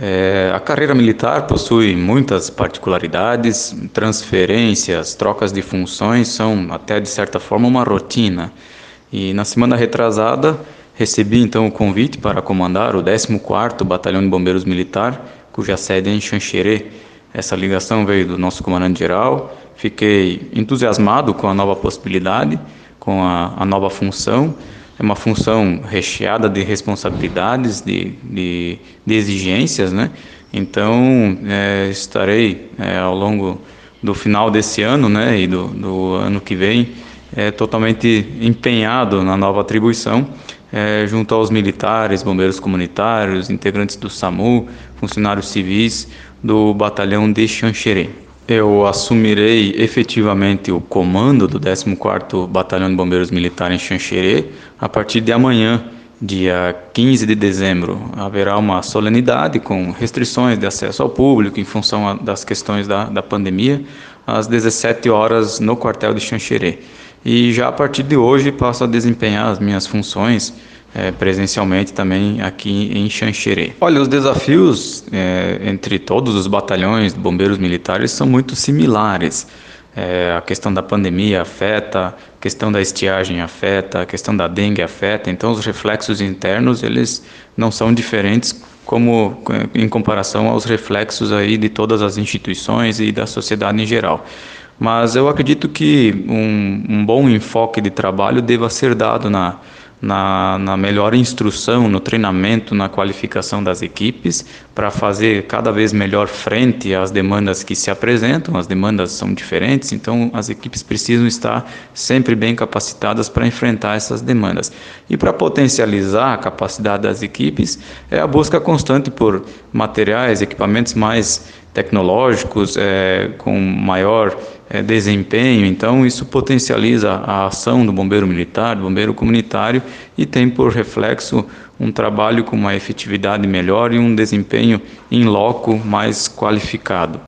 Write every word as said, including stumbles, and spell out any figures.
É, a carreira militar possui muitas particularidades, transferências, trocas de funções são até de certa forma uma rotina. E na semana retrasada recebi então o convite para comandar o décimo quarto Batalhão de Bombeiros Militar, cuja sede é em Xanxerê. Essa ligação veio do nosso comandante-geral. Fiquei entusiasmado com a nova possibilidade, com a, a nova função. É uma função recheada de responsabilidades, de, de, de exigências, né? Então, é, estarei é, ao longo do final desse ano, né, e do, do ano que vem, é, totalmente empenhado na nova atribuição, é, junto aos militares, bombeiros comunitários, integrantes do SAMU, funcionários civis do Batalhão de Xanxerê. Eu assumirei efetivamente o comando do décimo quarto Batalhão de Bombeiros Militar em Xanxerê a partir de amanhã, dia quinze de dezembro. Haverá uma solenidade com restrições de acesso ao público em função das questões da, da pandemia, às dezessete horas no quartel de Xanxerê. E já a partir de hoje passo a desempenhar as minhas funções É, presencialmente também aqui em Xanxerê. Olha, os desafios é, entre todos os batalhões de bombeiros militares são muito similares. É, a questão da pandemia afeta, a questão da estiagem afeta, a questão da dengue afeta, então os reflexos internos eles não são diferentes como em comparação aos reflexos aí de todas as instituições e da sociedade em geral. Mas eu acredito que um, um bom enfoque de trabalho deva ser dado na Na, na melhor instrução, no treinamento, na qualificação das equipes, para fazer cada vez melhor frente às demandas que se apresentam. As demandas são diferentes, então as equipes precisam estar sempre bem capacitadas para enfrentar essas demandas. E para potencializar a capacidade das equipes, é a busca constante por materiais, equipamentos mais tecnológicos, é, com maior é, desempenho. Então isso potencializa a ação do bombeiro militar, do bombeiro comunitário e tem por reflexo um trabalho com uma efetividade melhor e um desempenho in loco mais qualificado.